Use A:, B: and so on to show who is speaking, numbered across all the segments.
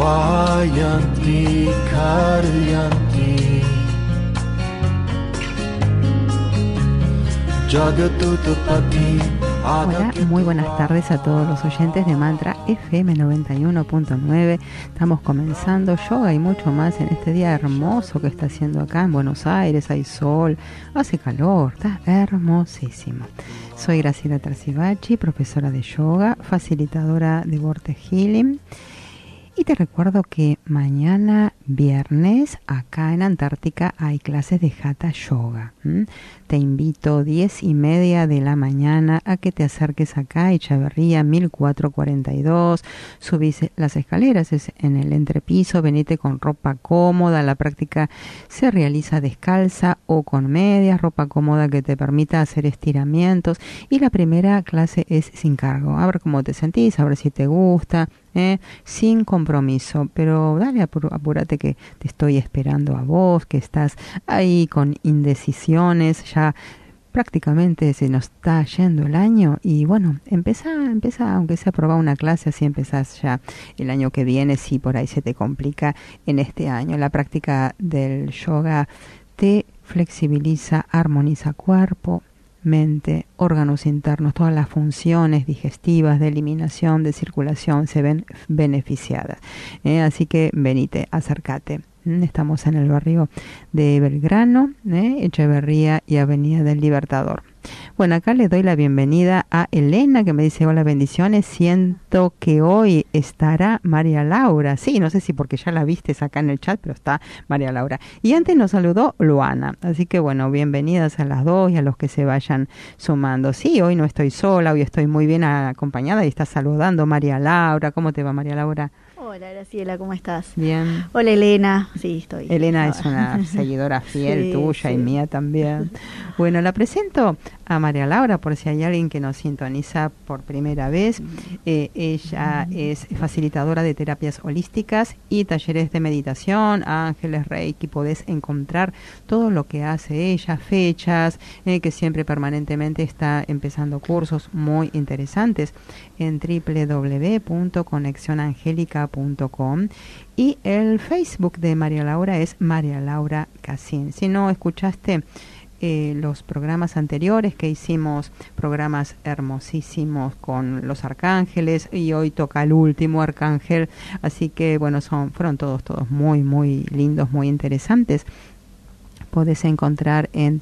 A: Wayanti Karyanti Jagatutapati.
B: Hola, muy buenas tardes a todos los oyentes de Mantra FM 91.9. Estamos comenzando yoga y mucho más en este día hermoso que está haciendo acá en Buenos Aires. Hay sol, hace calor, está hermosísimo. Soy Graciela Tarcibachi, profesora de yoga, facilitadora de Vortex Healing. Y te recuerdo que mañana viernes acá en Antártica hay clases de Hatha Yoga. Te invito 10:30 de la mañana a que te acerques acá a Echeverría 1442. Subís las escaleras, es en el entrepiso, venite con ropa cómoda. La práctica se realiza descalza o con medias, ropa cómoda que te permita hacer estiramientos. Y la primera clase es sin cargo. A ver cómo te sentís, a ver si te gusta. Sin compromiso, pero dale, apúrate que te estoy esperando a vos, que estás ahí con indecisiones, ya prácticamente se nos está yendo el año y bueno, empezá, aunque sea a probar una clase, así empezás ya el año que viene, si por ahí se te complica en este año. La práctica del yoga te flexibiliza, armoniza cuerpo, mente, órganos internos, todas las funciones digestivas, de eliminación, de circulación se ven beneficiadas. Así que venite, acércate. Estamos en el barrio de Belgrano, Echeverría y Avenida del Libertador. Bueno, acá le doy la bienvenida a Elena, que me dice hola, bendiciones. Siento que hoy estará María Laura. Sí, no sé si porque ya la vistes acá en el chat, pero está María Laura. Y antes nos saludó Luana. Así que bueno, bienvenidas a las dos y a los que se vayan sumando. Sí, hoy no estoy sola, hoy estoy muy bien acompañada y está saludando María Laura. ¿Cómo te va, María Laura?
C: Hola, Graciela, ¿cómo estás?
B: Bien.
C: Hola, Elena. Sí, estoy.
B: Elena es una seguidora fiel tuya y mía también. Bueno, la presento a María Laura por si hay alguien que nos sintoniza por primera vez. Ella es facilitadora de terapias holísticas y talleres de meditación, ángeles, reiki. Podés encontrar todo lo que hace ella, fechas, que siempre permanentemente está empezando cursos muy interesantes en www.conexionangelica.com y el Facebook de María Laura es María Laura Cassin. Si no escuchaste los programas anteriores que hicimos, programas hermosísimos con los arcángeles, y hoy toca el último arcángel, así que bueno, fueron todos muy muy lindos, muy interesantes. Podés encontrar en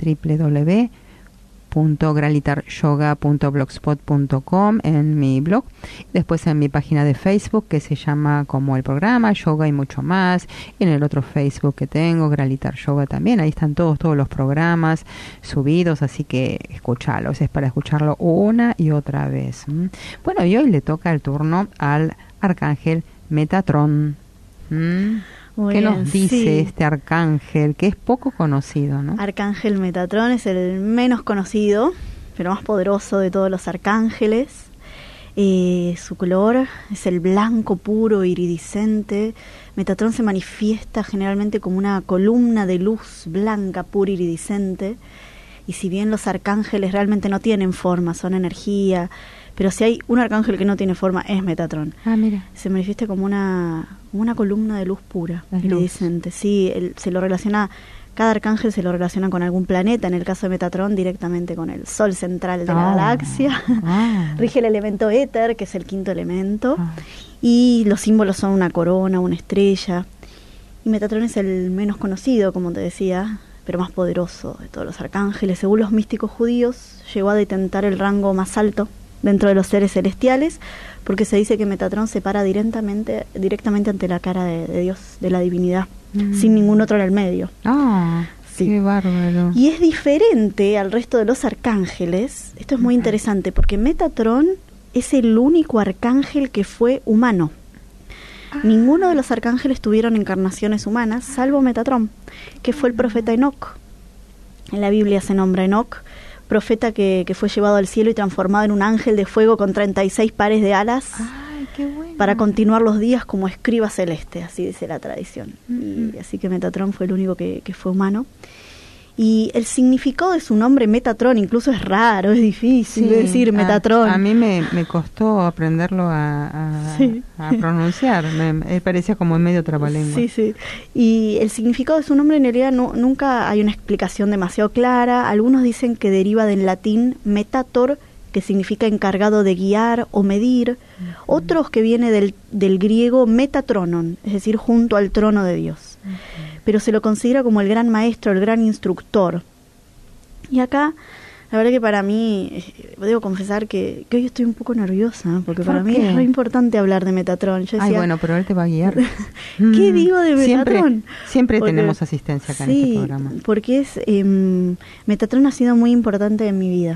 B: www.gralitaryoga.blogspot.com en mi blog, después en mi página de Facebook que se llama como el programa Yoga y mucho más, en el otro Facebook que tengo, Gralitar Yoga también, ahí están todos los programas subidos, así que escuchalos, es para escucharlo una y otra vez. Bueno, y hoy le toca el turno al arcángel Metatron. ¿Qué nos dice este arcángel, que es poco conocido, ¿no?
C: Arcángel Metatron es el menos conocido, pero más poderoso de todos los arcángeles. Su color es el blanco puro, iridiscente. Metatron se manifiesta generalmente como una columna de luz blanca, pura, iridiscente. Y si bien los arcángeles realmente no tienen forma, son energía, pero si hay un arcángel que no tiene forma, es Metatron.
B: Mira.
C: Se manifiesta como una columna de luz pura, iridiscente. Sí, se lo relaciona, cada arcángel se lo relaciona con algún planeta, en el caso de Metatron directamente con el sol central de la galaxia. Rige el elemento éter, que es el quinto elemento, y los símbolos son una corona, una estrella. Y Metatron es el menos conocido, como te decía, pero más poderoso de todos los arcángeles. Según los místicos judíos, llegó a detentar el rango más alto dentro de los seres celestiales, porque se dice que Metatron se para directamente ante la cara de Dios, de la divinidad, sin ningún otro en el medio.
B: Sí. Qué bárbaro.
C: Y es diferente al resto de los arcángeles. Esto es muy interesante, porque Metatron es el único arcángel que fue humano. Ninguno de los arcángeles tuvieron encarnaciones humanas, salvo Metatron, que fue el profeta Enoc. En la Biblia se nombra Enoc, profeta que fue llevado al cielo y transformado en un ángel de fuego con 36 pares de alas.
B: ¡Ay, qué bueno!
C: Para continuar los días como escriba celeste, así dice la tradición. Y así que Metatron fue el único que fue humano. Y el significado de su nombre, Metatron, incluso es raro, es difícil decir Metatron.
B: A mí me costó aprenderlo a pronunciar, me parecía como en medio trabalengua.
C: Sí. Y el significado de su nombre en realidad nunca hay una explicación demasiado clara. Algunos dicen que deriva del latín metator, que significa encargado de guiar o medir. Otros que viene del griego metatronon, es decir, junto al trono de Dios. Pero se lo considera como el gran maestro, el gran instructor. Y acá, la verdad que para mí, debo confesar que hoy estoy un poco nerviosa, porque para mí es muy importante hablar de Metatron. Yo decía,
B: bueno, pero él te va a guiar.
C: ¿Qué digo de Metatron?
B: Siempre tenemos asistencia acá en este programa.
C: Porque Metatron ha sido muy importante en mi vida.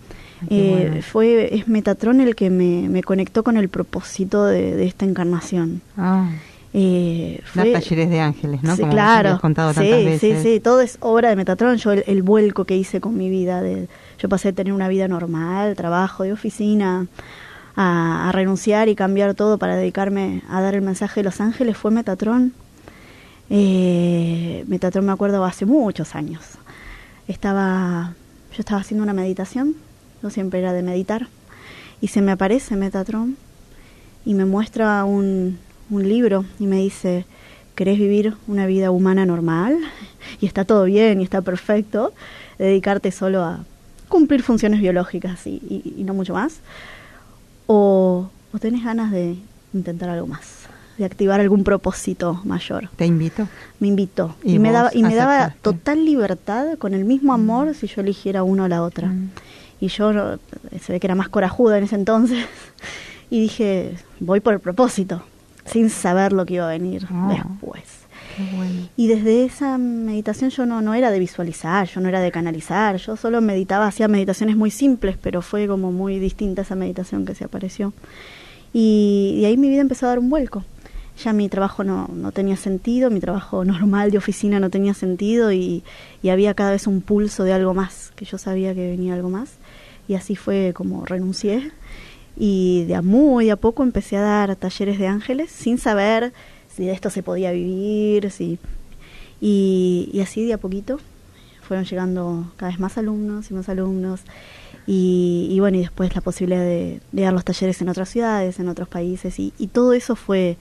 C: Es Metatron el que me conectó con el propósito de esta encarnación.
B: Fue talleres de ángeles, ¿no?
C: Sí,
B: como
C: claro.
B: Has contado tantas veces.
C: Sí, todo es obra de Metatron. Yo el vuelco que hice con mi vida, yo pasé de tener una vida normal, trabajo de oficina, a renunciar y cambiar todo para dedicarme a dar el mensaje de los ángeles, fue Metatron. Metatron, me acuerdo, hace muchos años. Yo estaba haciendo una meditación, yo siempre era de meditar, y se me aparece Metatron y me muestra un libro y me dice: ¿querés vivir una vida humana normal? Y está todo bien y está perfecto, dedicarte solo a cumplir funciones biológicas y no mucho más. ¿O tenés ganas de intentar algo más, de activar algún propósito mayor?
B: ¿Te invito?
C: Me invitó y me daba total libertad, con el mismo amor, si yo eligiera uno o la otra. Y yo, se ve que era más corajuda en ese entonces, y dije, voy por el propósito, sin saber lo que iba a venir después.
B: Qué bueno.
C: Y desde esa meditación yo no era de visualizar, yo no era de canalizar, yo solo meditaba, hacía meditaciones muy simples, pero fue como muy distinta esa meditación que se apareció. Y ahí mi vida empezó a dar un vuelco. Ya mi trabajo no tenía sentido, mi trabajo normal de oficina no tenía sentido, y había cada vez un pulso de algo más, que yo sabía que venía algo más. Y así fue como renuncié. Y de a poco empecé a dar talleres de ángeles sin saber si de esto se podía vivir, y así de a poquito fueron llegando cada vez más alumnos y más alumnos, y bueno, y después la posibilidad de dar los talleres en otras ciudades, en otros países, y todo eso fue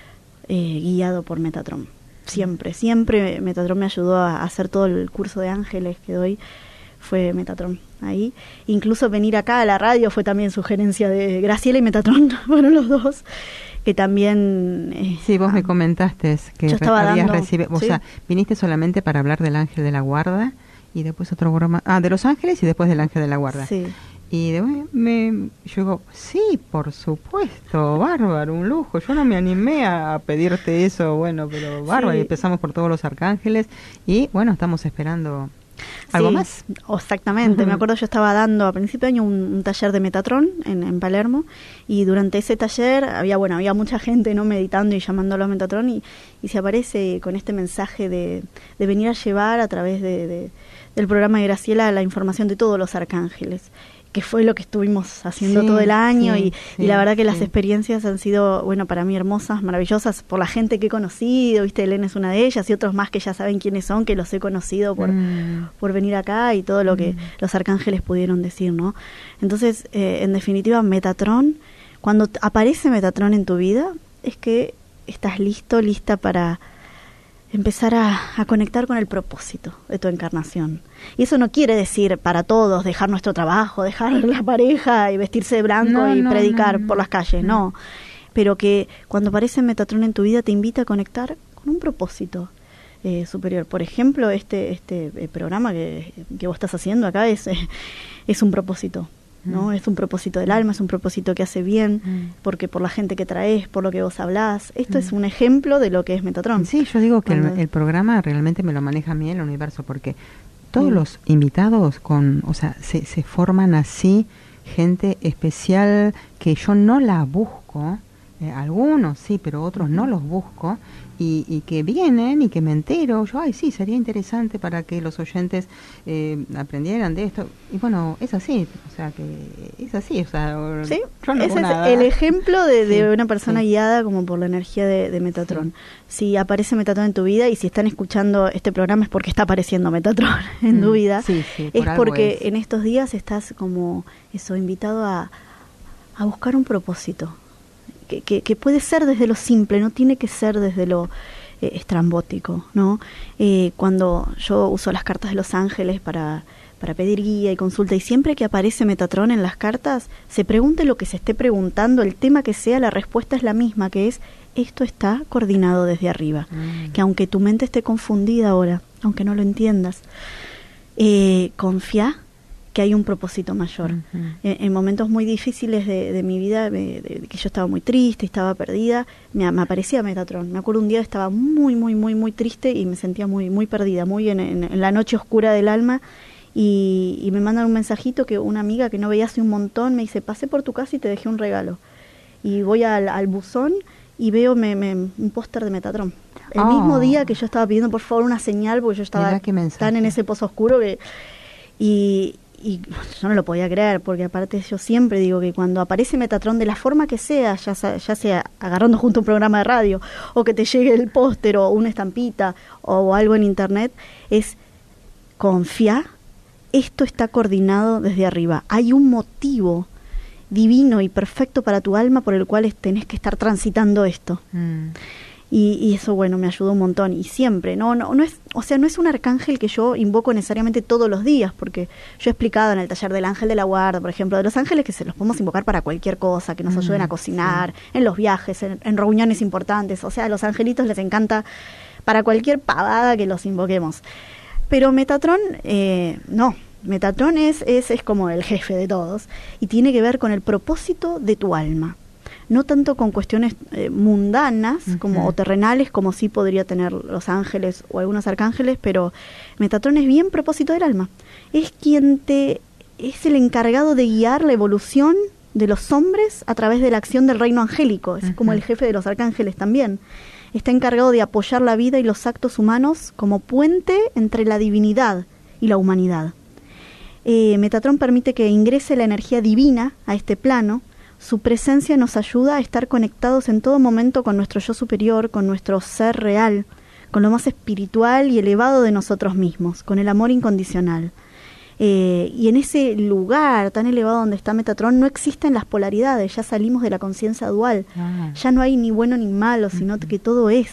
C: guiado por Metatron. Siempre Metatron me ayudó a hacer todo el curso de ángeles que doy. Fue Metatron ahí. Incluso venir acá a la radio fue también sugerencia de Graciela y Metatron, fueron los dos, que también...
B: sí, vos me comentaste que
C: yo estaba
B: habías
C: dando,
B: recibido,
C: ¿sí?
B: O sea, viniste solamente para hablar del ángel de la guarda, y después otro programa, de los ángeles, y después del ángel de la guarda.
C: Sí.
B: Y yo digo, sí, por supuesto, bárbaro, un lujo. Yo no me animé a pedirte eso, bueno, pero bárbaro,
C: Sí.
B: Y empezamos por todos los arcángeles, y bueno, estamos esperando... ¿Algo
C: Sí,
B: más?
C: Exactamente. Me acuerdo, yo estaba dando a principio de año un taller de Metatron en Palermo, y durante ese taller había mucha gente, no, meditando y llamándolo a Metatron, y se aparece con este mensaje de venir a llevar a través del programa de Graciela la información de todos los arcángeles, que fue lo que estuvimos haciendo todo el año, y la verdad que las experiencias han sido, bueno, para mí hermosas, maravillosas, por la gente que he conocido, viste, Elena es una de ellas, y otros más que ya saben quiénes son, que los he conocido por venir acá, y todo lo que los arcángeles pudieron decir, ¿no? Entonces, en definitiva, Metatron, cuando aparece Metatron en tu vida, es que estás lista para empezar a conectar con el propósito de tu encarnación. Y eso no quiere decir para todos dejar nuestro trabajo, dejar la pareja y vestirse de blanco y predicar por las calles, no. Pero que cuando aparece Metatron en tu vida te invita a conectar con un propósito superior. Por ejemplo, este programa que vos estás haciendo acá es un propósito, ¿no? Es un propósito del alma, es un propósito que hace bien, porque por la gente que traes, por lo que vos hablás. Esto es un ejemplo de lo que es Metatron.
B: Sí, yo digo que el programa realmente me lo maneja a mí el universo, porque todos los invitados se forman así, gente especial que yo no la busco, Algunos sí, pero otros no los busco, y que vienen y que me entero, yo, ay, sí, sería interesante para que los oyentes aprendieran de esto. Y bueno, es así, o sea, que es así, o sea,
C: ¿sí?
B: Yo no
C: ese
B: es
C: el ejemplo de una persona
B: sí.
C: guiada como por la energía de Metatron. Sí. Si aparece Metatron en tu vida, y si están escuchando este programa es porque está apareciendo Metatron en tu vida,
B: sí,
C: es porque en estos días estás como eso, invitado a buscar un propósito. Que puede ser desde lo simple, no tiene que ser desde lo estrambótico, ¿no? Cuando yo uso las cartas de los ángeles para pedir guía y consulta, y siempre que aparece Metatron en las cartas, se pregunte lo que se esté preguntando, el tema que sea, la respuesta es la misma, que es, esto está coordinado desde arriba. Que aunque tu mente esté confundida ahora, aunque no lo entiendas, confía que hay un propósito mayor. En momentos muy difíciles de mi vida, que yo estaba muy triste, estaba perdida, me aparecía Metatron. Me acuerdo un día estaba muy, muy, muy, muy triste y me sentía muy, muy perdida, muy en la noche oscura del alma, y me mandan un mensajito que una amiga que no veía hace un montón me dice, pasé por tu casa y te dejé un regalo. Y voy al buzón y veo un póster de Metatron. El mismo día que yo estaba pidiendo por favor una señal, porque yo estaba tan en ese pozo oscuro que... Y yo no lo podía creer, porque aparte yo siempre digo que cuando aparece Metatron de la forma que sea, ya sea agarrando junto un programa de radio, o que te llegue el póster o una estampita o algo en internet, es confía, esto está coordinado desde arriba. Hay un motivo divino y perfecto para tu alma por el cual tenés que estar transitando esto. Y eso, bueno, me ayudó un montón. Y siempre, no es, o sea, no es un arcángel que yo invoco necesariamente todos los días, porque yo he explicado en el taller del ángel de la guarda, por ejemplo, de los ángeles que se los podemos invocar para cualquier cosa, que nos ayuden a cocinar, en los viajes, en reuniones importantes. O sea, a los angelitos les encanta para cualquier pavada que los invoquemos. Pero Metatron, no. Metatron es como el jefe de todos, y tiene que ver con el propósito de tu alma. No tanto con cuestiones mundanas o terrenales, como sí podría tener los ángeles o algunos arcángeles, pero Metatron es bien propósito del alma. Es es el encargado de guiar la evolución de los hombres a través de la acción del reino angélico. Es como el jefe de los arcángeles también. Está encargado de apoyar la vida y los actos humanos como puente entre la divinidad y la humanidad. Metatron permite que ingrese la energía divina a este plano. Su presencia nos ayuda a estar conectados en todo momento con nuestro yo superior, con nuestro ser real, con lo más espiritual y elevado de nosotros mismos, con el amor incondicional. Y en ese lugar tan elevado donde está Metatron no existen las polaridades, ya salimos de la conciencia dual, ya no hay ni bueno ni malo, sino que todo es.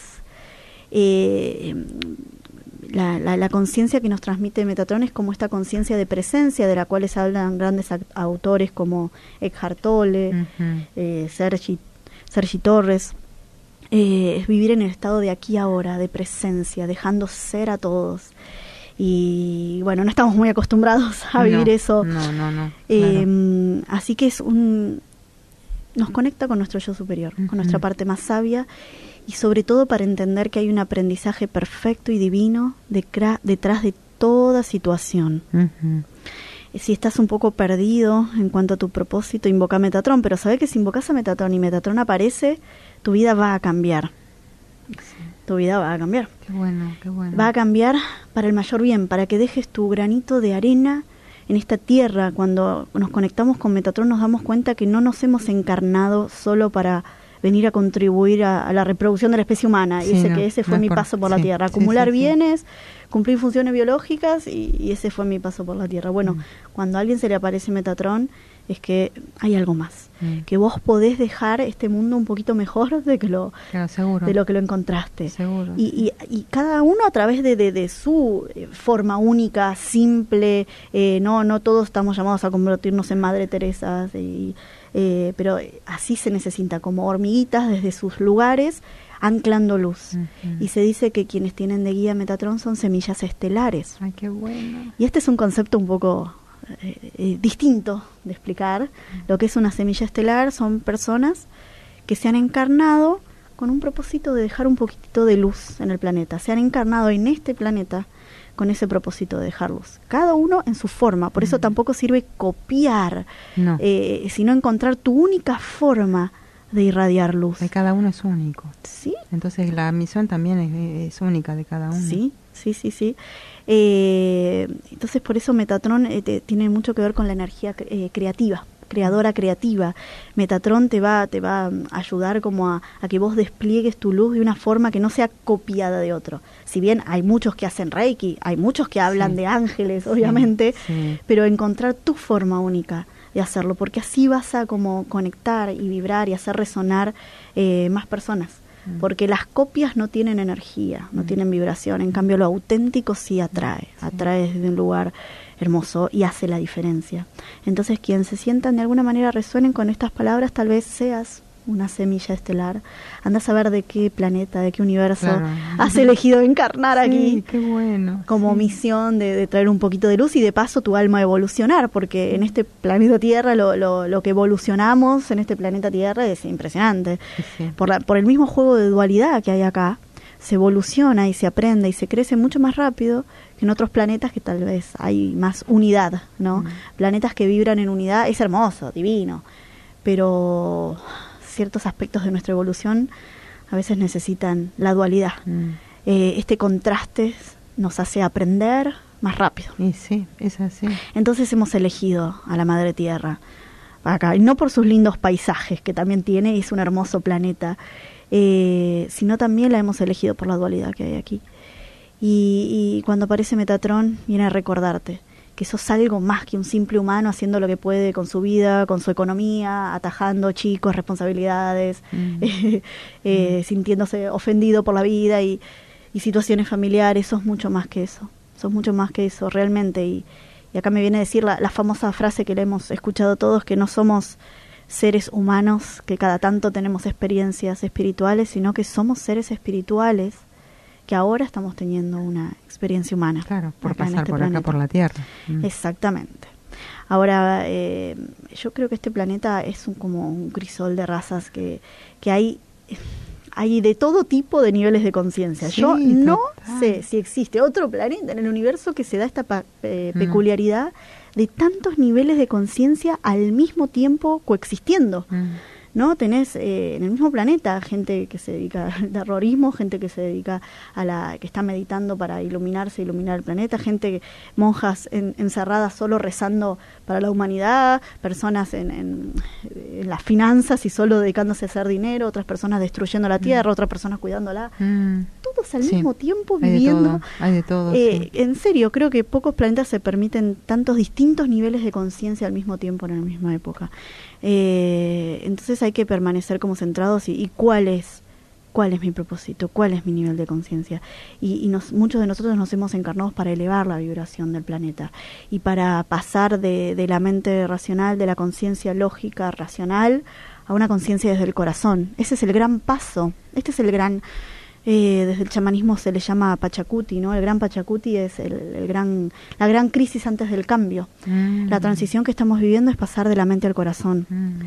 C: La conciencia que nos transmite Metatron es como esta conciencia de presencia, de la cual hablan grandes autores como Eckhart Tolle, Sergi Torres. Es vivir en el estado de aquí y ahora, de presencia, dejando ser a todos. Y bueno, no estamos muy acostumbrados a vivir eso.
B: No. Claro.
C: Así que nos conecta con nuestro yo superior, con nuestra parte más sabia, y sobre todo para entender que hay un aprendizaje perfecto y divino detrás de toda situación. Si estás un poco perdido en cuanto a tu propósito, invoca a Metatron, pero sabés que si invocas a Metatron y Metatron aparece, tu vida va a cambiar. Sí. Tu vida va a cambiar.
B: Qué bueno.
C: Va a cambiar para el mayor bien, para que dejes tu granito de arena en esta tierra. Cuando nos conectamos con Metatron nos damos cuenta que no nos hemos encarnado solo para venir a contribuir a la reproducción de la especie humana.
B: Sí,
C: y ese fue mi paso por la tierra. Acumular bienes, cumplir funciones biológicas, y ese fue mi paso por la tierra. Bueno, cuando a alguien se le aparece Metatron, es que hay algo más. Que vos podés dejar este mundo un poquito mejor de lo que lo encontraste.
B: Seguro.
C: Y cada uno a través de su forma única, simple. No todos estamos llamados a convertirnos en Madre Teresas, pero así se necesita, como hormiguitas desde sus lugares, anclando luz. Y se dice que quienes tienen de guía Metatron son semillas estelares.
B: Ay, qué bueno.
C: Y este es un concepto un poco distinto de explicar. Lo que es una semilla estelar son personas que se han encarnado con un propósito de dejar un poquitito de luz en el planeta. Se han encarnado en este planeta con ese propósito de dejar luz. Cada uno en su forma. Por eso tampoco sirve copiar, sino encontrar tu única forma de irradiar luz.
B: Que cada uno es único.
C: Sí.
B: Entonces la misión también es única de cada uno.
C: Sí. Entonces por eso Metatron tiene mucho que ver con la energía creativa, creadora creativa. Metatron te va a ayudar como a que vos despliegues tu luz de una forma que no sea copiada de otro. Si bien hay muchos que hacen Reiki, hay muchos que hablan de ángeles, obviamente, pero encontrar tu forma única de hacerlo, porque así vas a como conectar y vibrar y hacer resonar más personas. Porque las copias no tienen energía, no tienen vibración, en cambio lo auténtico sí atrae desde un lugar hermoso y hace la diferencia. Entonces quien se sientan de alguna manera resuenen con estas palabras, tal vez seas una semilla estelar. Anda a saber de qué planeta, de qué universo has elegido encarnar aquí.
B: Qué bueno.
C: Como misión de traer un poquito de luz y de paso tu alma evolucionar, porque en este planeta Tierra lo que evolucionamos en este planeta Tierra es impresionante. Por el mismo juego de dualidad que hay acá, se evoluciona y se aprende y se crece mucho más rápido que en otros planetas que tal vez hay más unidad, ¿no? Planetas que vibran en unidad, es hermoso, divino, pero ciertos aspectos de nuestra evolución a veces necesitan la dualidad. Este contraste nos hace aprender más rápido.
B: Y sí, es así.
C: Entonces hemos elegido a la Madre Tierra acá, y no por sus lindos paisajes que también tiene, y es un hermoso planeta, sino también la hemos elegido por la dualidad que hay aquí. Y cuando aparece Metatron viene a recordarte que sos algo más que un simple humano haciendo lo que puede con su vida, con su economía, atajando chicos, responsabilidades, sintiéndose ofendido por la vida y situaciones familiares. Sos mucho más que eso, realmente. Y acá me viene a decir la famosa frase que le hemos escuchado todos, que no somos seres humanos que cada tanto tenemos experiencias espirituales, sino que somos seres espirituales que ahora estamos teniendo una experiencia humana.
B: Claro, por pasar por acá, por la Tierra.
C: Exactamente. Ahora, yo creo que este planeta es como un crisol de razas que hay de todo tipo de niveles de conciencia. Yo no sé si existe otro planeta en el universo que se da esta peculiaridad de tantos niveles de conciencia al mismo tiempo coexistiendo. ¿No? Tenés en el mismo planeta gente que se dedica al terrorismo, gente que se dedica que está meditando para iluminar el planeta, monjas encerradas solo rezando para la humanidad, personas en las finanzas y solo dedicándose a hacer dinero, otras personas destruyendo la tierra, otras personas cuidándola. Todos al mismo tiempo viviendo.
B: Hay de todo.
C: En serio, creo que pocos planetas se permiten tantos distintos niveles de conciencia al mismo tiempo en la misma época. Entonces hay que permanecer como centrados y cuál es mi propósito, cuál es mi nivel de conciencia. Y muchos de nosotros nos hemos encarnado para elevar la vibración del planeta y para pasar de la mente racional, de la conciencia lógica racional, a una conciencia desde el corazón. Ese es el gran paso, este es el gran... desde el chamanismo se le llama Pachacuti, ¿no? El gran Pachacuti es la gran crisis antes del cambio. La transición que estamos viviendo es pasar de la mente al corazón.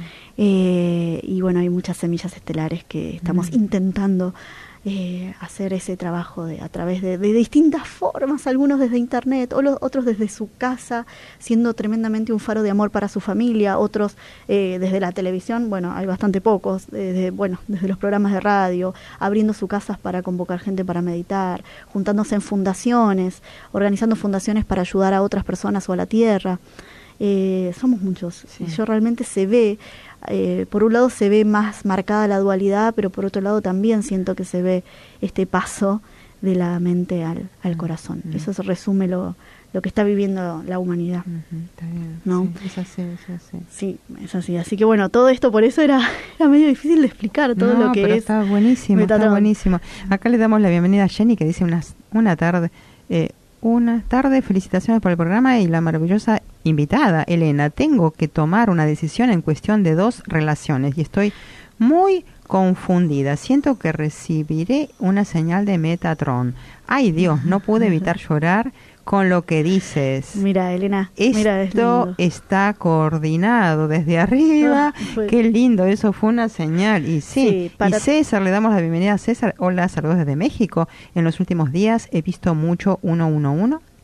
C: Y bueno, hay muchas semillas estelares que estamos intentando hacer ese trabajo a través de distintas formas, algunos desde internet, otros desde su casa, siendo tremendamente un faro de amor para su familia, otros desde la televisión, bueno, hay bastante pocos, desde los programas de radio, abriendo sus casas para convocar gente para meditar, juntándose en fundaciones, organizando fundaciones para ayudar a otras personas o a la tierra. Somos muchos. Yo realmente se ve, por un lado se ve más marcada la dualidad, pero por otro lado también siento que se ve este paso de la mente al corazón. Eso se resume lo que está viviendo la humanidad.
B: Está bien.
C: ¿No?
B: Sí, es así.
C: Sí, es así. Así que bueno, todo esto por eso era medio difícil de explicar todo lo que
B: pero
C: es.
B: Está buenísimo,
C: Metatron.
B: está buenísimo. Acá le damos la bienvenida a Jenny, que dice una tarde, felicitaciones por el programa y la maravillosa invitada. Elena, tengo que tomar una decisión en cuestión de 2 relaciones y estoy muy confundida. Siento que recibiré una señal de Metatron. Ay Dios, no pude evitar llorar con lo que dices.
C: Mira, Elena,
B: esto está coordinado desde arriba. Qué lindo, eso fue una señal. Y y César, le damos la bienvenida a César. Hola, saludos desde México. En los últimos días he visto mucho 111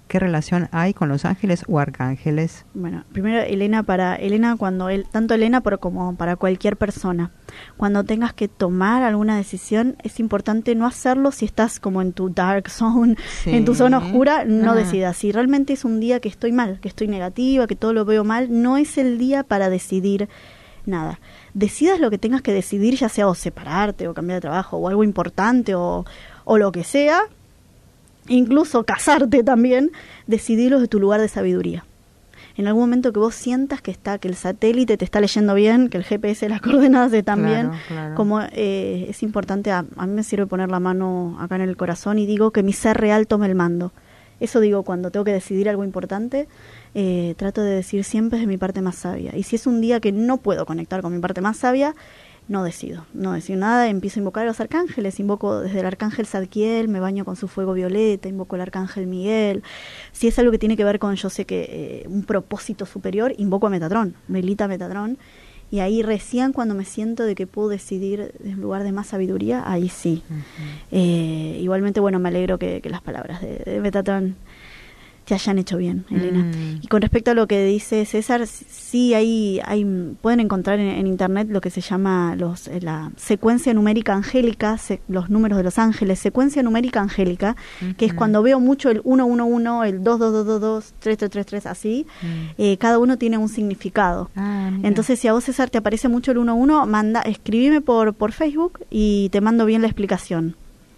B: ¿qué relación hay con los ángeles o arcángeles?
C: Bueno, primero Elena, tanto Elena como para cualquier persona, cuando tengas que tomar alguna decisión, es importante no hacerlo si estás como en tu dark zone, en tu zona oscura, no decidas. Si realmente es un día que estoy mal, que estoy negativa, que todo lo veo mal, no es el día para decidir nada. Decidas lo que tengas que decidir, ya sea o separarte o cambiar de trabajo o algo importante o lo que sea, incluso casarte también, decidirlo de tu lugar de sabiduría. En algún momento que vos sientas que el satélite te está leyendo bien, que el GPS, las coordenadas están bien, como es importante, a mí me sirve poner la mano acá en el corazón y digo que mi ser real tome el mando. Eso digo cuando tengo que decidir algo importante, trato de decir siempre de mi parte más sabia. Y si es un día que no puedo conectar con mi parte más sabia, no decido nada, empiezo a invocar a los arcángeles, invoco desde el arcángel Zadkiel, me baño con su fuego violeta, invoco al arcángel Miguel. Si es algo que tiene que ver con, yo sé que un propósito superior, invoco a Metatrón, Melita Metatrón, y ahí recién cuando me siento de que puedo decidir en lugar de más sabiduría, ahí sí. Igualmente, bueno, me alegro que las palabras de Metatrón te hayan hecho bien, Elena. Y con respecto a lo que dice César, sí pueden encontrar en internet lo que se llama la secuencia numérica angélica, los números de los ángeles, secuencia numérica angélica, que es cuando veo mucho el 111, el 2222, 3333, así, cada uno tiene un significado. Entonces, si a vos, César, te aparece mucho el 11, escribime por Facebook y te mando bien la explicación.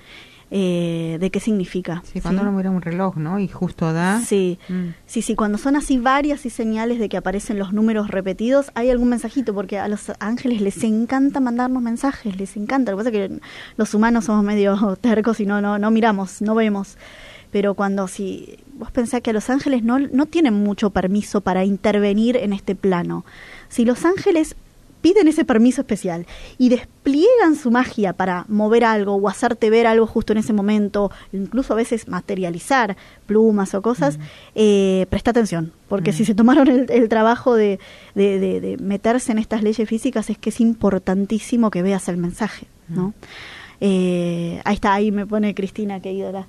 C: De qué significa.
B: Sí, cuando uno mira un reloj, ¿no? Y justo da.
C: Sí, sí, cuando son así varias y señales de que aparecen los números repetidos, hay algún mensajito, porque a los ángeles les encanta mandarnos mensajes, les encanta. Lo que pasa es que los humanos somos medio tercos y no miramos, no vemos. Pero si vos pensás que a los ángeles no tienen mucho permiso para intervenir en este plano. Si los ángeles piden ese permiso especial y despliegan su magia para mover algo o hacerte ver algo justo en ese momento, incluso a veces materializar plumas o cosas, presta atención, porque si se tomaron el trabajo de meterse en estas leyes físicas, es que es importantísimo que veas el mensaje, ¿no? Ahí está, ahí me pone Cristina, que ídola,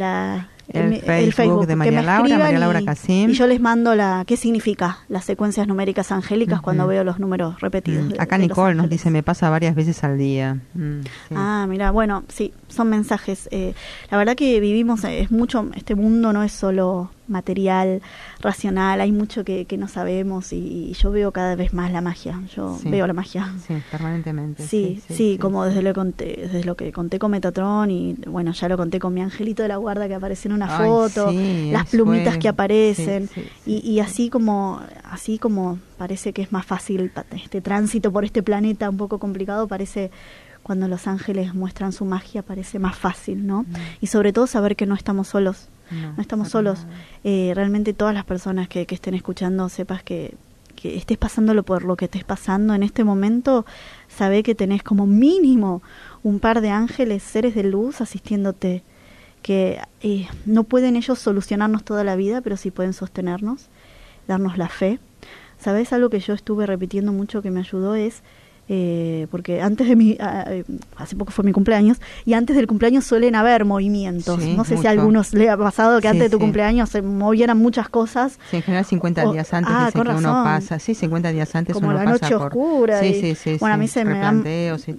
C: el Facebook de María Laura Casim, y yo les mando qué significa las secuencias numéricas angélicas cuando veo los números repetidos.
B: Acá Nicole nos dice, me pasa varias veces al día.
C: Sí. Mira, bueno, sí, son mensajes. La verdad que vivimos, es mucho, este mundo no es solo material, racional, hay mucho que no sabemos y yo veo cada vez más la magia, veo la magia.
B: Sí, permanentemente.
C: Sí, como desde lo que conté con Metatrón y bueno, ya lo conté con mi angelito de la guarda que aparece en una foto, las plumitas que aparecen y así como parece que es más fácil este tránsito por este planeta un poco complicado, parece cuando los ángeles muestran su magia, parece más fácil, ¿no? Y sobre todo saber que no estamos solos. No estamos solos. Realmente todas las personas que estén escuchando, sepas que estés pasándolo por lo que estés pasando en este momento, sabe que tenés como mínimo un par de ángeles, seres de luz asistiéndote, que no pueden ellos solucionarnos toda la vida, pero sí pueden sostenernos, darnos la fe. ¿Sabés? Algo que yo estuve repitiendo mucho que me ayudó es porque antes de hace poco fue mi cumpleaños, y antes del cumpleaños suelen haber movimientos. No sé si a algunos le ha pasado que antes de tu cumpleaños se movieran muchas cosas.
B: Sí, en general 50 días antes dice que uno pasa. Sí, 50 días antes
C: como
B: uno
C: la
B: pasa
C: noche oscura. Bueno, a mí se me han...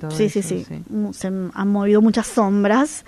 C: se han movido muchas sombras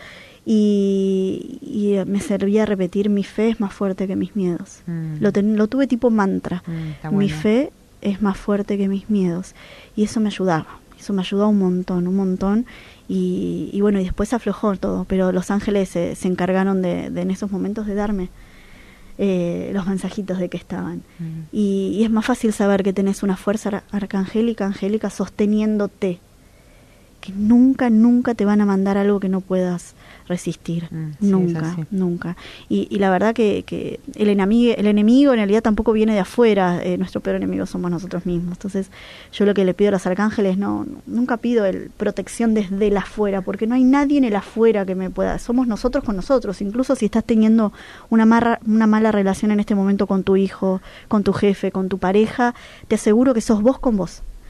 C: y me servía repetir: mi fe es más fuerte que mis miedos. Lo tuve tipo mantra. Mi fe es más fuerte que mis miedos, y eso me ayudaba un montón, y bueno, y después aflojó todo, pero los ángeles se encargaron de en esos momentos de darme los mensajitos de que estaban, y es más fácil saber que tenés una fuerza angélica sosteniéndote, que nunca te van a mandar algo que no puedas resistir, nunca. Y la verdad que el enemigo en realidad tampoco viene de afuera, nuestro peor enemigo somos nosotros mismos. Entonces yo lo que le pido a los arcángeles, nunca pido protección desde el afuera, porque no hay nadie en el afuera que me pueda, somos nosotros con nosotros. Incluso si estás teniendo una mala relación en este momento con tu hijo, con tu jefe, con tu pareja, te aseguro que sos vos con vos.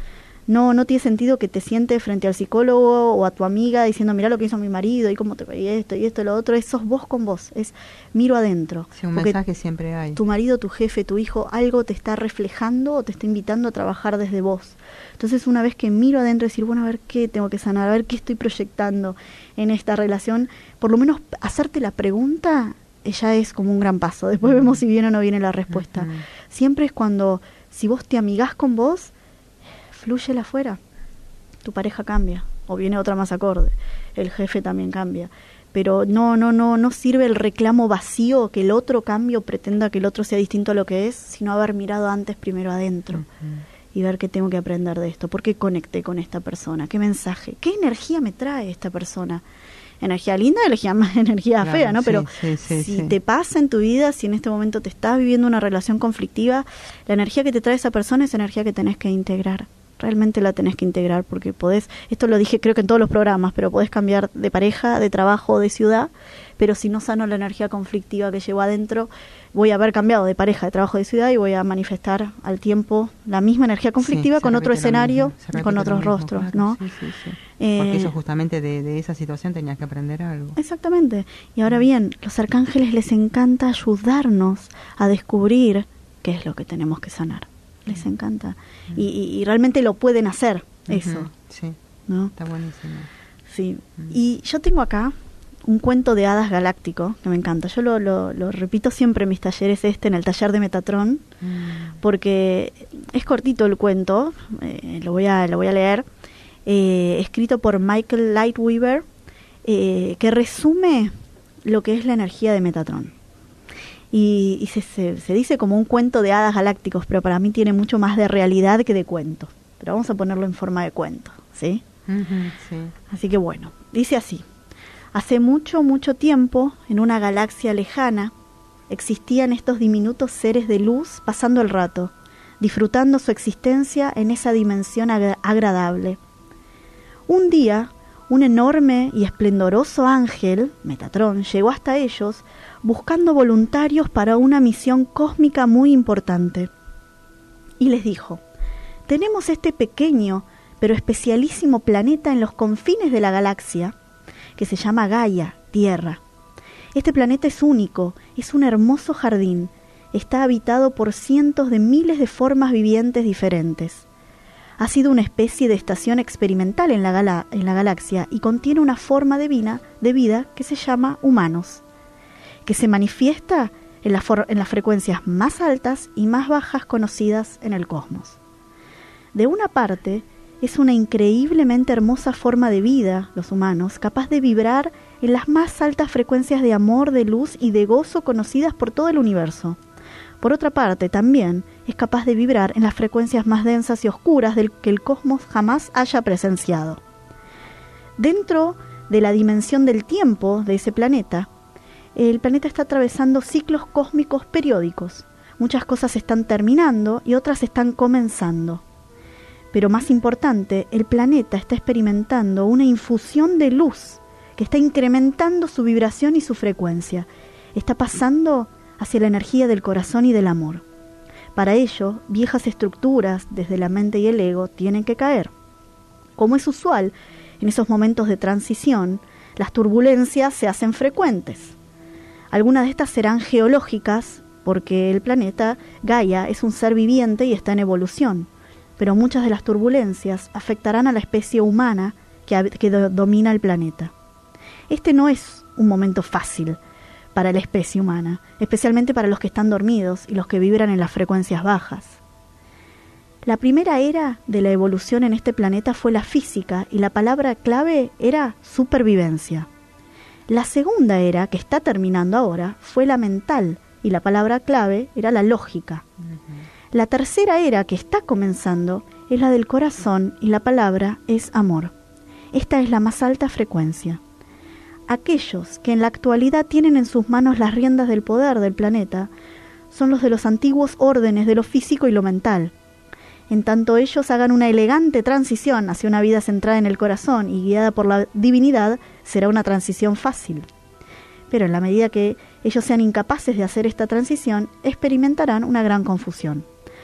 C: No tiene sentido que te sientes frente al psicólogo o a tu amiga diciendo, mirá lo que hizo mi marido y cómo te y esto y lo otro. Sos vos con vos, es miro adentro.
B: Sí, un mensaje siempre hay.
C: Tu marido, tu jefe, tu hijo, algo te está reflejando o te está invitando a trabajar desde vos. Entonces, una vez que miro adentro, decir, bueno, a ver qué tengo que sanar, a ver qué estoy proyectando en esta relación, por lo menos hacerte la pregunta ya es como un gran paso. Después vemos si viene o no viene la respuesta. Siempre es cuando, si vos te amigás con vos, fluye afuera, tu pareja cambia, o viene otra más acorde, el jefe también cambia, pero no sirve el reclamo vacío que el otro cambie o pretenda que el otro sea distinto a lo que es, sino haber mirado antes primero adentro y ver qué tengo que aprender de esto, por qué conecté con esta persona, qué mensaje, qué energía me trae esta persona. Energía linda, energía fea, ¿no? Pero si te pasa en tu vida, si en este momento te estás viviendo una relación conflictiva, la energía que te trae esa persona es energía que tenés que integrar. Realmente la tenés que integrar porque podés, esto lo dije creo que en todos los programas, pero podés cambiar de pareja, de trabajo, de ciudad, pero si no sano la energía conflictiva que llevo adentro, voy a haber cambiado de pareja, de trabajo, de ciudad y voy a manifestar al tiempo la misma energía conflictiva con otro escenario, con otros rostros, claro, ¿no?
B: Porque eso justamente de esa situación tenías que aprender algo.
C: Exactamente. Y ahora bien, los arcángeles les encanta ayudarnos a descubrir qué es lo que tenemos que sanar. Les encanta. Y realmente lo pueden hacer, eso.
B: Sí,
C: ¿no?
B: Está buenísimo.
C: Sí. Y yo tengo acá un cuento de hadas galáctico que me encanta. Yo lo repito siempre en mis talleres, en el taller de Metatron, porque es cortito el cuento, lo voy a leer, escrito por Michael Lightweaver, que resume lo que es la energía de Metatron. Y se dice como un cuento de hadas galácticos, pero para mí tiene mucho más de realidad que de cuento. Pero vamos a ponerlo en forma de cuento, ¿sí?
B: Sí.
C: Así que bueno, dice así. Hace mucho, mucho tiempo, en una galaxia lejana, existían estos diminutos seres de luz pasando el rato, disfrutando su existencia en esa dimensión agradable. Un día, un enorme y esplendoroso ángel, Metatron, llegó hasta ellos buscando voluntarios para una misión cósmica muy importante. Y les dijo, tenemos este pequeño pero especialísimo planeta en los confines de la galaxia, que se llama Gaia, Tierra. Este planeta es único, es un hermoso jardín, está habitado por cientos de miles de formas vivientes diferentes. Ha sido una especie de estación experimental en la galaxia y contiene una forma de vida que se llama humanos, que se manifiesta en las frecuencias más altas y más bajas conocidas en el cosmos. De una parte, es una increíblemente hermosa forma de vida, los humanos, capaz de vibrar en las más altas frecuencias de amor, de luz y de gozo conocidas por todo el universo. Por otra parte, también es capaz de vibrar en las frecuencias más densas y oscuras del que el cosmos jamás haya presenciado. Dentro de la dimensión del tiempo de ese planeta, el planeta está atravesando ciclos cósmicos periódicos. Muchas cosas están terminando y otras están comenzando. Pero más importante, el planeta está experimentando una infusión de luz que está incrementando su vibración y su frecuencia. Está pasando hacia la energía del corazón y del amor. Para ello, viejas estructuras, desde la mente y el ego, tienen que caer. Como es usual, en esos momentos de transición, las turbulencias se hacen frecuentes. Algunas de estas serán geológicas, porque el planeta Gaia es un ser viviente y está en evolución. Pero muchas de las turbulencias afectarán a la especie humana que domina el planeta. Este no es un momento fácil para la especie humana, especialmente para los que están dormidos y los que vibran en las frecuencias bajas. La primera era de la evolución en este planeta fue la física y la palabra clave era supervivencia. La segunda era, que está terminando ahora, fue la mental y la palabra clave era la lógica. La tercera era, que está comenzando, es la del corazón y la palabra es amor. Esta es la más alta frecuencia. Aquellos que en la actualidad tienen en sus manos las riendas del poder del planeta son los de los antiguos órdenes de lo físico y lo mental. En tanto ellos hagan una elegante transición hacia una vida centrada en el corazón y guiada por la divinidad, será una transición fácil. Pero en la medida que ellos sean incapaces de hacer esta transición, experimentarán una gran confusión.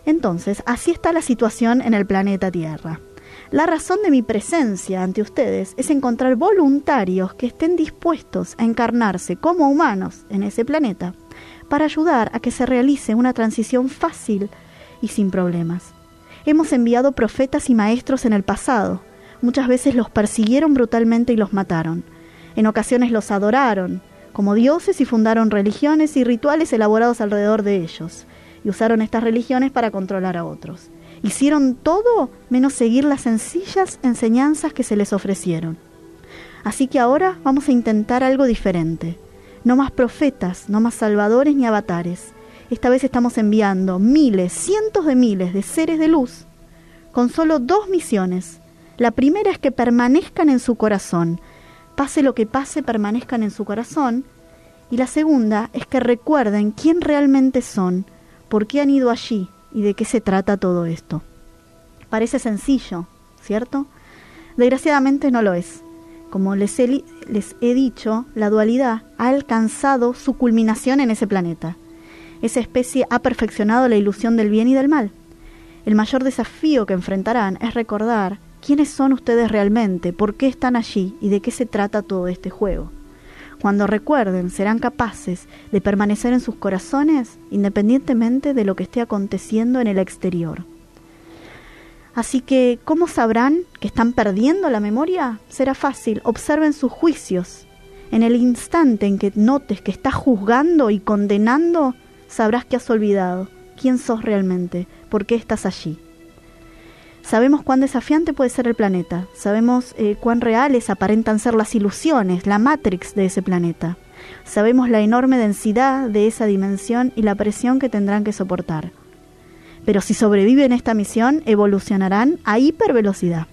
C: Entonces, así está la situación en el planeta Tierra. La razón de mi presencia ante ustedes es encontrar voluntarios que estén dispuestos a encarnarse como humanos en ese planeta para ayudar a que se realice una transición fácil y sin problemas. Hemos enviado profetas y maestros en el pasado. Muchas veces los persiguieron brutalmente y los mataron. En ocasiones los adoraron como dioses y fundaron religiones y rituales elaborados alrededor de ellos. Y usaron estas religiones para controlar a otros. Hicieron todo menos seguir las sencillas enseñanzas que se les ofrecieron. Así que ahora vamos a intentar algo diferente. No más profetas, no más salvadores ni avatares. Esta vez estamos enviando miles, cientos de miles de seres de luz con solo 2 misiones. La primera es que permanezcan en su corazón. Pase lo que pase, permanezcan en su corazón. Y la segunda es que recuerden quién realmente son, por qué han ido allí y de qué se trata todo esto. Parece sencillo, ¿cierto? Desgraciadamente no lo es. Como les he dicho, la dualidad ha alcanzado su culminación en ese planeta. Esa especie ha perfeccionado la ilusión del bien y del mal. El mayor desafío que enfrentarán es recordar quiénes son ustedes realmente, por qué están allí y de qué se trata todo este juego. Cuando recuerden, serán capaces de permanecer en sus corazones independientemente de lo que esté aconteciendo en el exterior. Así que, ¿cómo sabrán que están perdiendo la memoria? Será fácil, observen sus juicios. En el instante en que notes que estás juzgando y condenando, sabrás que has olvidado quién sos realmente, por qué estás allí. Sabemos cuán desafiante puede ser el planeta, sabemos cuán reales aparentan ser las ilusiones, la matrix de ese planeta. Sabemos la enorme densidad de esa dimensión y la presión que tendrán que soportar. Pero si sobreviven esta misión, evolucionarán a hipervelocidad.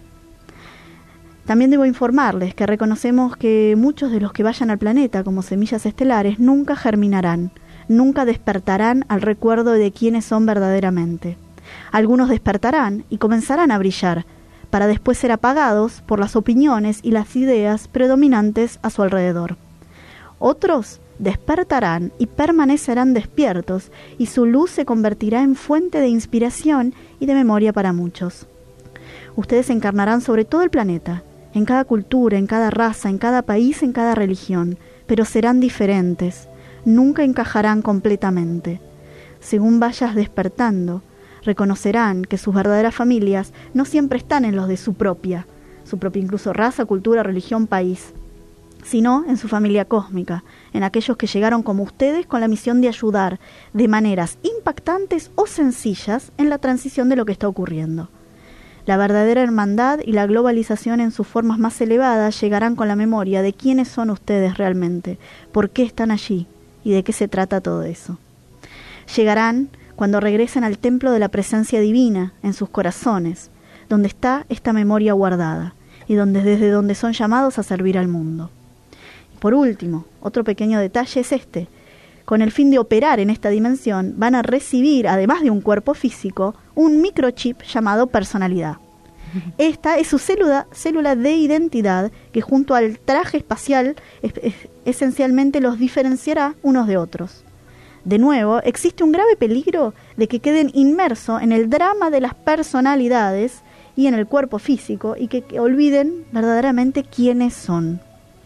C: También debo informarles que reconocemos que muchos de los que vayan al planeta como semillas estelares nunca germinarán, nunca despertarán al recuerdo de quiénes son verdaderamente. Algunos despertarán y comenzarán a brillar, para después ser apagados por las opiniones y las ideas predominantes a su alrededor. Otros despertarán y permanecerán despiertos, y su luz se convertirá en fuente de inspiración y de memoria para muchos. Ustedes encarnarán sobre todo el planeta, en cada cultura, en cada raza, en cada país, en cada religión, pero serán diferentes, nunca encajarán completamente. Según vayas despertando, reconocerán que sus verdaderas familias no siempre están en los de su propia incluso raza, cultura, religión, país, sino en su familia cósmica, en aquellos que llegaron como ustedes con la misión de ayudar de maneras impactantes o sencillas en la transición de lo que está ocurriendo. La verdadera hermandad y la globalización en sus formas más elevadas llegarán con la memoria de quiénes son ustedes realmente, por qué están allí y de qué se trata todo eso. Llegarán cuando regresen al templo de la presencia divina en sus corazones, donde está esta memoria guardada y desde donde son llamados a servir al mundo. Y por último, otro pequeño detalle es este. Con el fin de operar en esta dimensión, van a recibir, además de un cuerpo físico, un microchip llamado personalidad. Esta es su célula de identidad que junto al traje espacial esencialmente los diferenciará unos de otros. De nuevo, existe un grave peligro de que queden inmersos en el drama de las personalidades y en el cuerpo físico y que olviden verdaderamente quiénes son.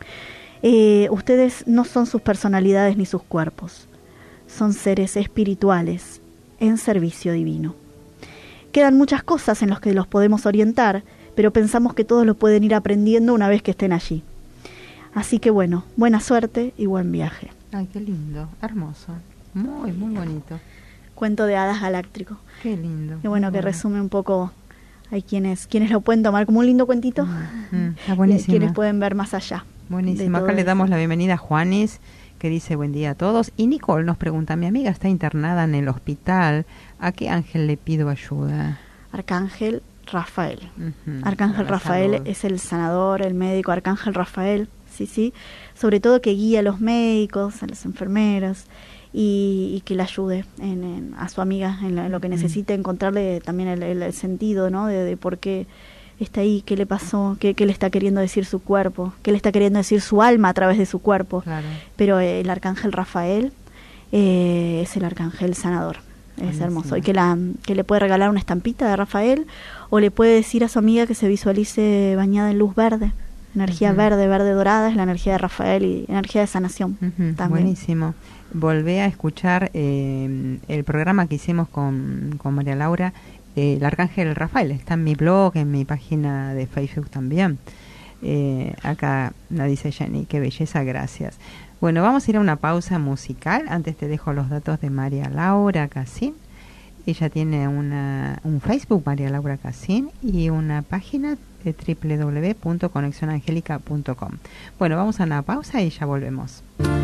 C: Ustedes no son sus personalidades ni sus cuerpos. Son seres espirituales en servicio divino. Quedan muchas cosas en las que los podemos orientar, pero pensamos que todos lo pueden ir aprendiendo una vez que estén allí. Así que bueno, buena suerte y buen viaje.
B: Ay, qué lindo, hermoso. Muy, muy bonito.
C: Cuento de hadas galáctico.
B: Qué lindo.
C: Qué bueno que resume un poco. Hay quienes lo pueden tomar como un lindo cuentito.
B: Está buenísimo.
C: Y quienes pueden ver más allá.
B: Buenísimo. Acá le damos la bienvenida a Juanis, que dice buen día a todos. Y Nicole nos pregunta, mi amiga está internada en el hospital, ¿a qué ángel le pido ayuda?
C: Arcángel Rafael. Arcángel Rafael salud. Es el sanador, el médico. Arcángel Rafael, sí. Sobre todo que guía a los médicos, a las enfermeras. Y que le ayude a su amiga en lo que necesite, encontrarle también el sentido, ¿no? De por qué está ahí, qué le pasó, qué le está queriendo decir su cuerpo, qué le está queriendo decir su alma a través de su cuerpo. Claro. Pero el arcángel Rafael es el arcángel sanador. Es hermoso. Y que le puede regalar una estampita de Rafael, o le puede decir a su amiga que se visualice bañada en luz verde. Energía verde dorada es la energía de Rafael y energía de sanación. También.
B: Buenísimo. Volvé a escuchar el programa que hicimos con María Laura, el Arcángel Rafael. Está en mi blog, en mi página de Facebook también. Acá la dice Jenny, qué belleza, gracias. Bueno, vamos a ir a una pausa musical. Antes te dejo los datos de María Laura Casín. Ella tiene un Facebook, María Laura Casín, y una página de www.conexionangelica.com. Bueno, vamos a una pausa y ya volvemos.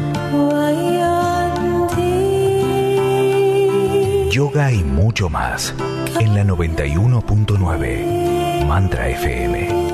D: Yoga y mucho más en la 91.9 Mantra FM.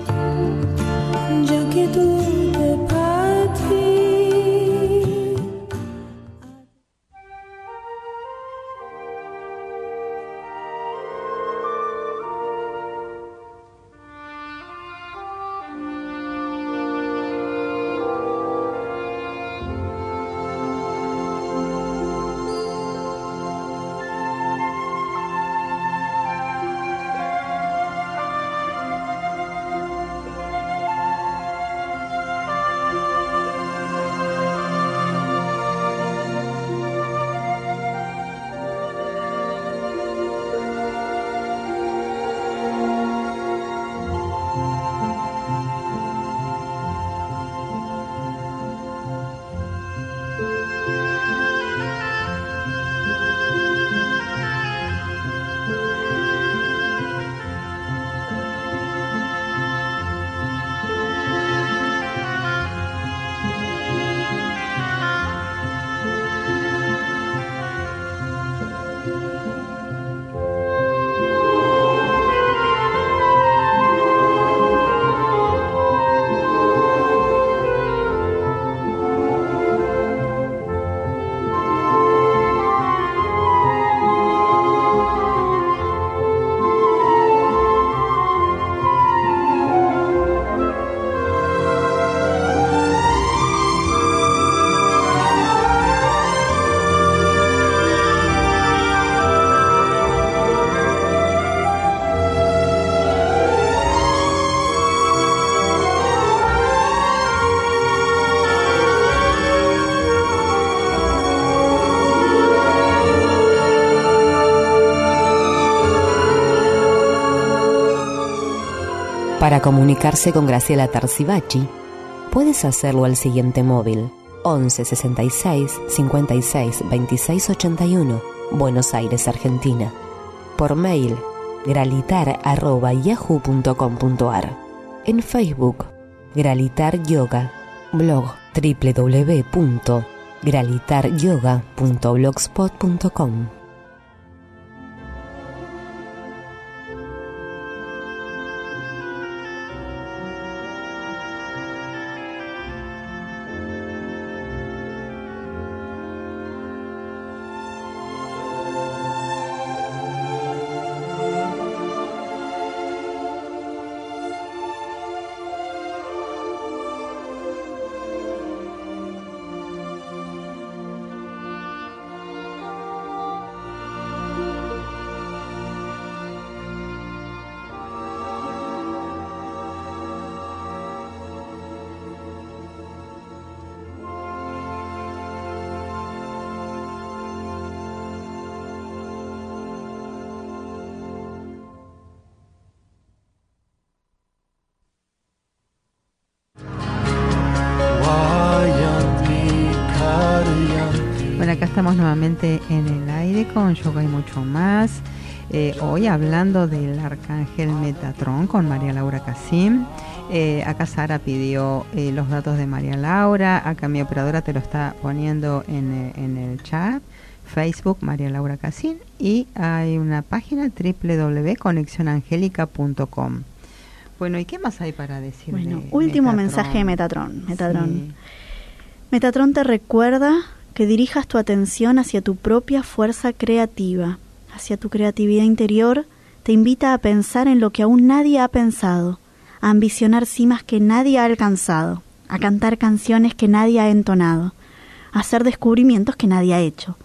E: Para comunicarse con Graciela Tarzibachi, puedes hacerlo al siguiente móvil: 11 66 56 26 81, Buenos Aires, Argentina. Por mail, gralitar@yahoo.com.ar. En Facebook, Gralitar Yoga. Blog, www.gralitaryoga.blogspot.com.
B: Acá estamos nuevamente en el aire con Yoga y mucho más. Hoy hablando del Arcángel Metatron con María Laura Casín. Acá Sara pidió los datos de María Laura. Acá mi operadora te lo está poniendo en el chat. Facebook María Laura Casín. Y hay una página www.conexionangelica.com. Bueno, ¿y qué más hay para decir?
C: Bueno, último mensaje de Metatron. Sí. Metatron te recuerda que dirijas tu atención hacia tu propia fuerza creativa, hacia tu creatividad interior. Te invita a pensar en lo que aún nadie ha pensado, a ambicionar cimas que nadie ha alcanzado, a cantar canciones que nadie ha entonado, a hacer descubrimientos que nadie ha hecho,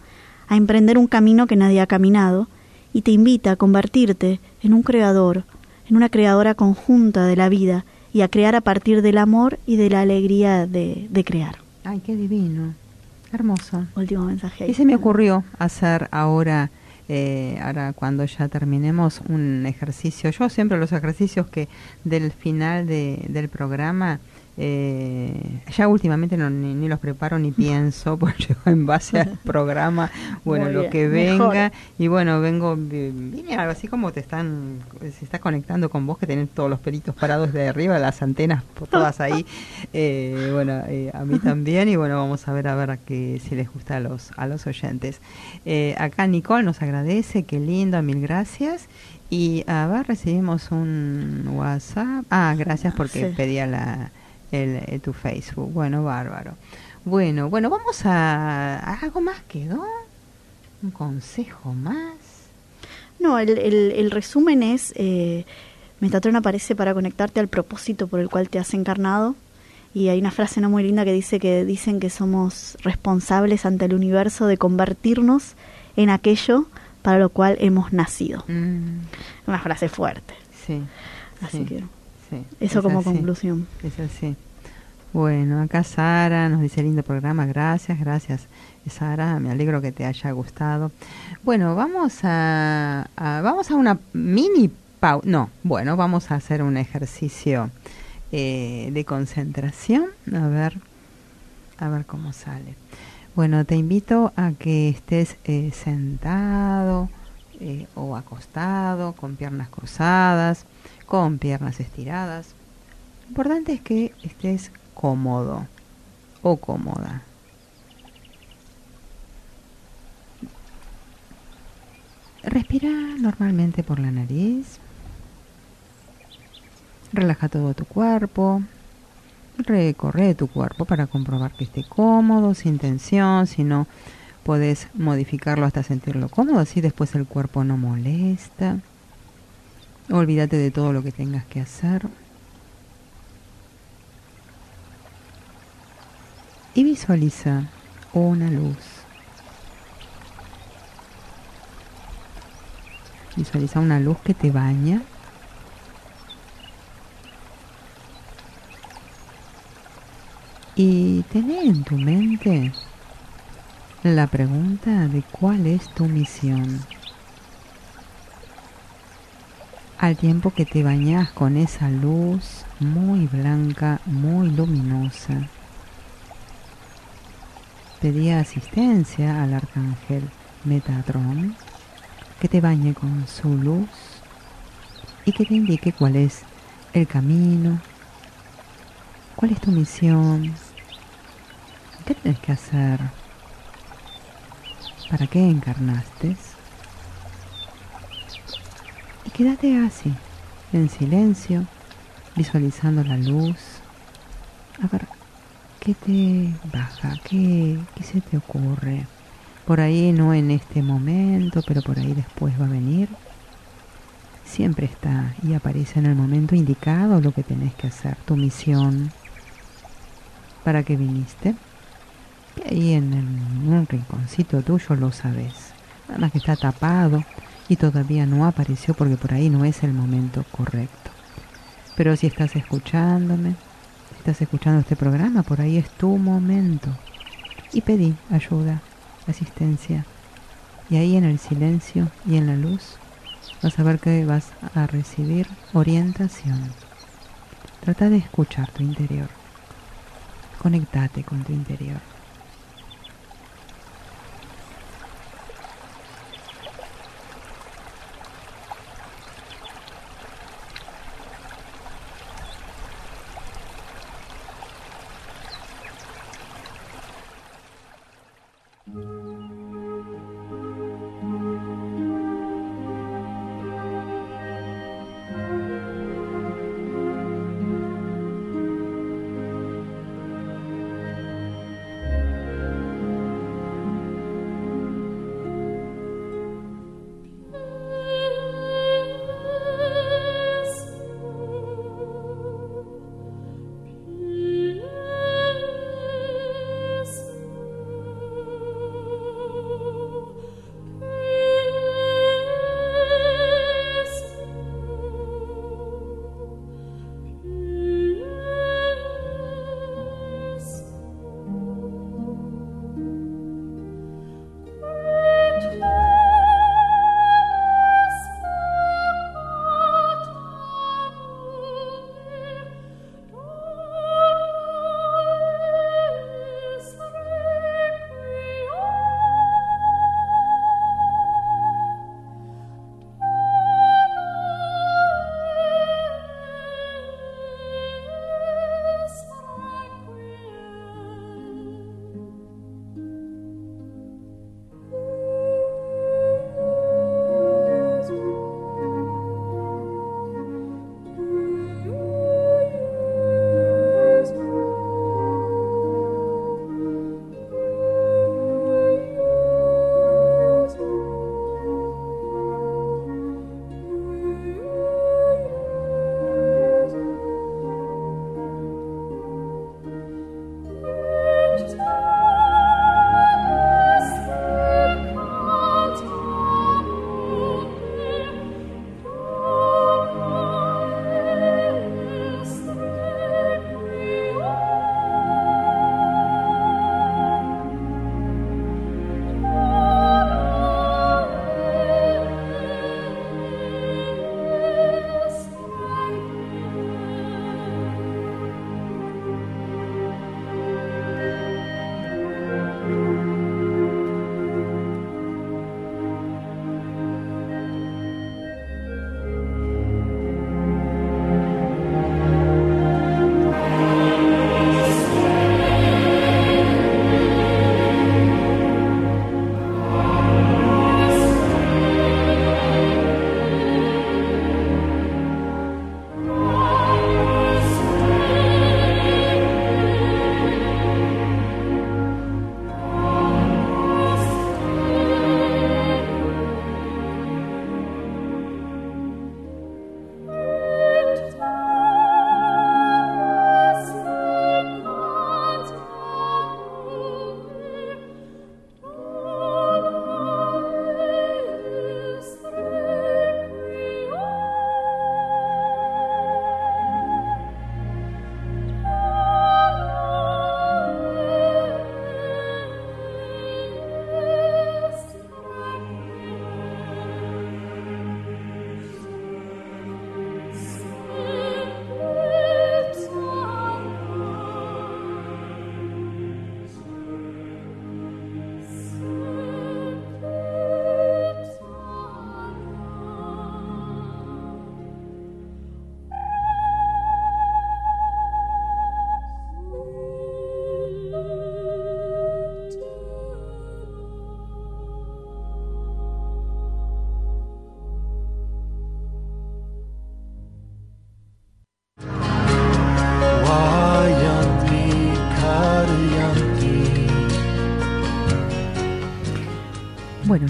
C: a emprender un camino que nadie ha caminado y te invita a convertirte en un creador, en una creadora conjunta de la vida y a crear a partir del amor y de la alegría de crear.
B: Ay, qué divino, hermoso.
C: Último mensaje ahí.
B: Y se me ocurrió hacer ahora cuando ya terminemos un ejercicio. Yo siempre los ejercicios que del final del programa, ya últimamente ni los preparo ni pienso, porque en base al programa, bueno,
C: Muy
B: lo
C: bien,
B: que venga,
C: mejor.
B: y bueno, vine algo así como se está conectando con vos, que tenés todos los pelitos parados de arriba, las antenas todas ahí, a mí también, y bueno, vamos a ver si les gusta a los oyentes. Acá Nicole nos agradece, qué lindo, mil gracias. Y a ver, recibimos un WhatsApp. Gracias porque
C: Sí.
B: pedía tu Facebook. Bueno, bárbaro. Bueno, vamos a algo más quedó. Un consejo más.
C: No, el resumen es, Metatron aparece para conectarte al propósito por el cual te has encarnado. Y hay una frase no muy linda que dicen que somos responsables ante el universo de convertirnos en aquello para lo cual hemos nacido. Una frase fuerte.
B: Sí.
C: Así
B: sí,
C: que
B: sí,
C: eso
B: es
C: como
B: así,
C: conclusión.
B: Es así. Bueno, acá Sara nos dice lindo programa, gracias Sara, me alegro que te haya gustado. Bueno, vamos a una mini pausa. No, bueno, vamos a hacer un ejercicio de concentración, a ver cómo sale. Bueno, te invito a que estés sentado o acostado, con piernas cruzadas, con piernas estiradas. Lo importante es que estés cómodo o cómoda. Respira normalmente por la nariz. Relaja todo tu cuerpo. Recorre tu cuerpo para comprobar que esté cómodo, sin tensión. Si no, podés modificarlo hasta sentirlo cómodo, así después el cuerpo no molesta. Olvídate de todo lo que tengas que hacer. Y visualiza una luz. Visualiza una luz que te baña. Y tené en tu mente la pregunta de cuál es tu misión. Al tiempo que te bañas con esa luz muy blanca, muy luminosa, pedí asistencia al arcángel Metatron que te bañe con su luz y que te indique cuál es el camino, cuál es tu misión, qué tienes que hacer, para qué encarnaste. Y quédate así, en silencio, visualizando la luz. A ver, ¿qué te baja? ¿Qué se te ocurre? Por ahí no en este momento, pero por ahí después va a venir. Siempre está y aparece en el momento indicado lo que tenés que hacer, tu misión, para qué viniste. Que ahí en un rinconcito tuyo lo sabes. Nada más que está tapado y todavía no apareció porque por ahí no es el momento correcto. Pero si estás escuchándome, si estás escuchando este programa, por ahí es tu momento. Y pedí ayuda, asistencia. Y ahí en el silencio y en la luz vas a ver que vas a recibir orientación. Trata de escuchar tu interior. Conectate con tu interior.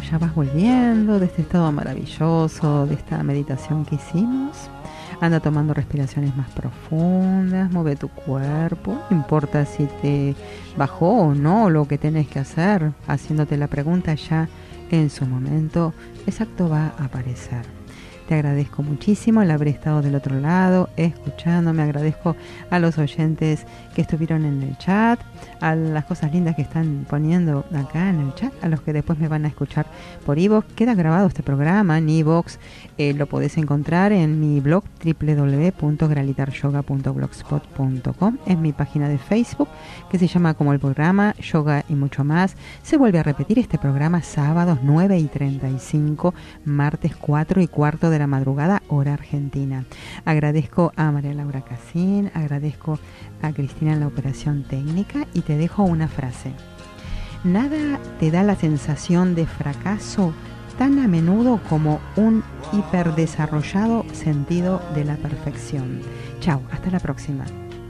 B: ya vas volviendo de este estado maravilloso, de esta meditación que hicimos. Anda tomando respiraciones más profundas, mueve tu cuerpo, no importa si te bajó o no lo que tenés que hacer, haciéndote la pregunta ya en su momento exacto va a aparecer. Te agradezco muchísimo el haber estado del otro lado, escuchándome. Agradezco a los oyentes que estuvieron en el chat, a las cosas lindas que están poniendo acá en el chat, a los que después me van a escuchar por iVoox. Queda grabado este programa en iVoox, lo podés encontrar en mi blog www.gralitaryoga.blogspot.com, en mi página de Facebook, que se llama como el programa Yoga y Mucho Más. Se vuelve a repetir este programa sábados 9:35, martes 4:15 de la madrugada, hora argentina. Agradezco a María Laura Casín, agradezco a Cristina en la operación técnica y te dejo una frase. Nada te da la sensación de fracaso tan a menudo como un hiperdesarrollado sentido de la perfección. Chao, hasta la próxima.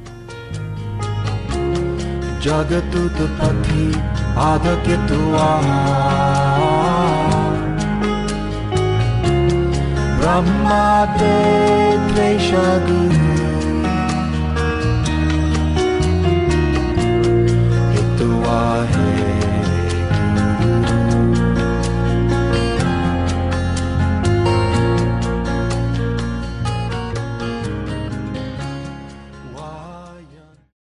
A: Jagatutapati Adakyatua Brahma Detresha Guru